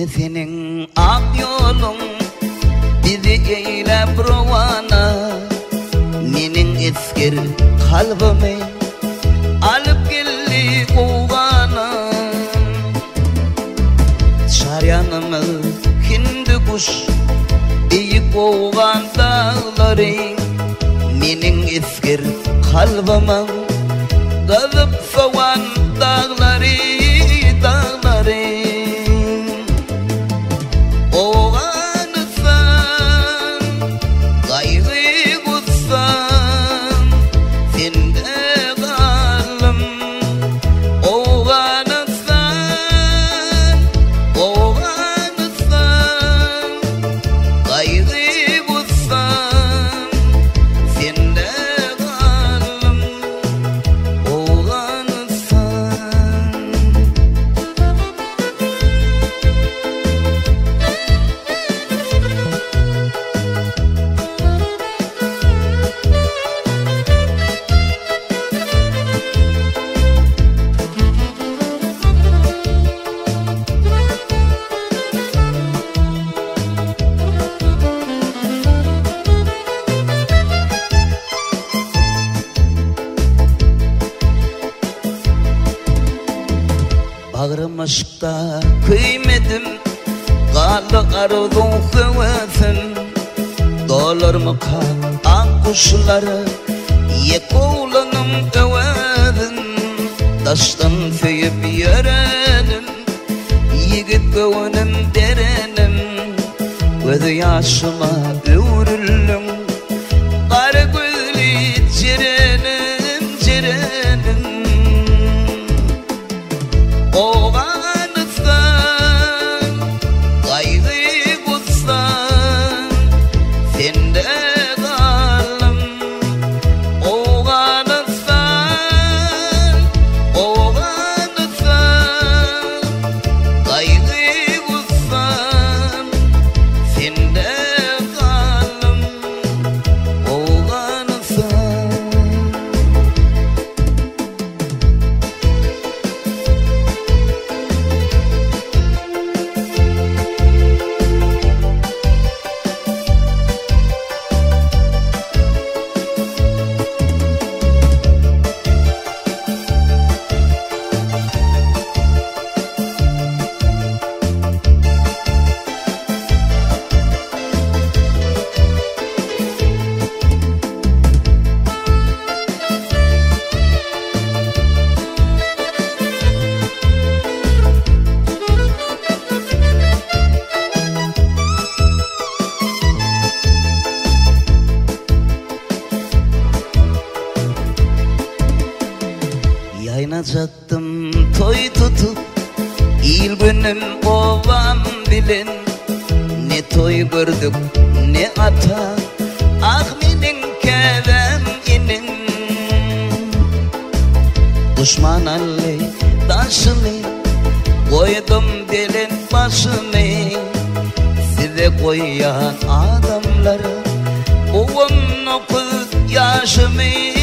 senin ak yolun bizi eylep rovana. Menin esker kalbimi alıp geldi kovana. Şaryanımı hindi kuş eğip kovgan dağları. Menin esker kalbimi gazıp soğan dağları. Bağrım aşkta kıymedim, kalı arudun hıvasın. Dolar mı kal ak kuşları, yek oğlanım övedin. Taştan söyüp yörenim, yigit gövünüm derenim. Gözü yaşıma övrüldüm, kara gözlü cirenim, cirenim. Oğanısan, gayrı kutsan, sende kalım. Oğanısan, oğanısan, gayrı kutsan, sende kalım. Oğanısan. Yaynacaktım toy tutup, il günüm ovam bilin. Ne toy gördük ne ata, ah menin kevem inin. Düşman alli taşını, koydum delin başını. Size koyan adamları, boğum nokuz yaşımı.